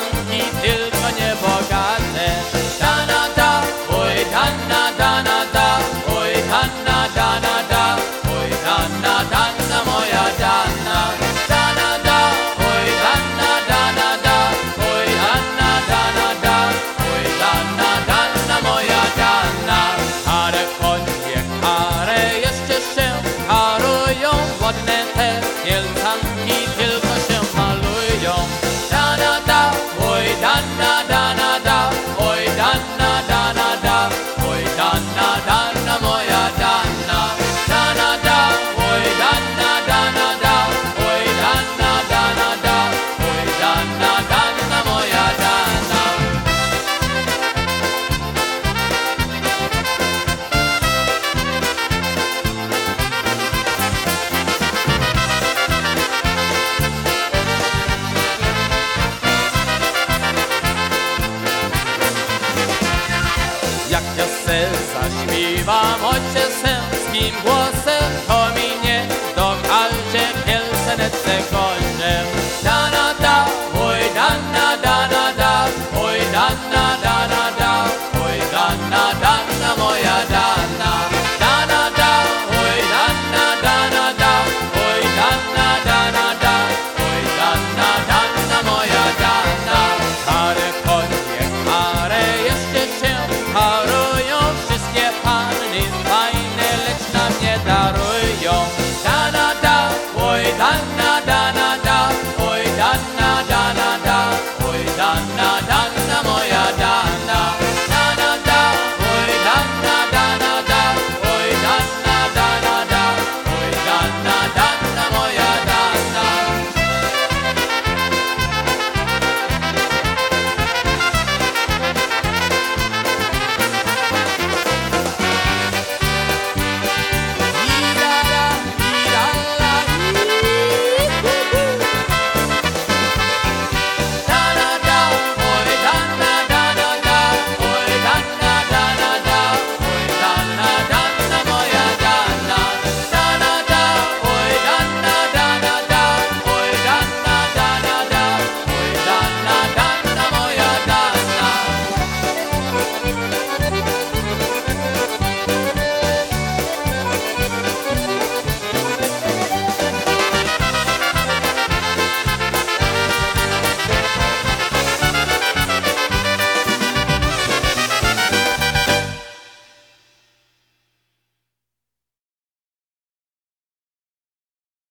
kochanki, tylko nie bogate. Dana da, oj dana, dana da, oj dana, dana da, oj dana, dana moja dana. Dana da, oj dana, dana da, oj dana, dana da, oj dana, dana moja dana. Ale konie, ale jeszcze się harują, ładne te wielcanki tylko się malują. Dana da, oj dana, dana da, oj dana, dana da, oj dana, dana moja dana. Dana da, oj dana, dana da, oj dana, dana da, oj dana, dana moja dana. Jak ja se zaśpiewam ojczesenskim głosem, to mi nie dokaże kielsenece kończem. Dana da, oj dana, dana da, oj dana, dana da, oj dana, dana moja dana. Dana da, oj dana, dana da, oj dana, dana da, oj dana, dana moja dana. Ale konie, ale jeszcze się harują, wszystkie panny fajne, lecz nam nie darują. Dana da, oj dana, dana da, oj dana, dana da, oj dana,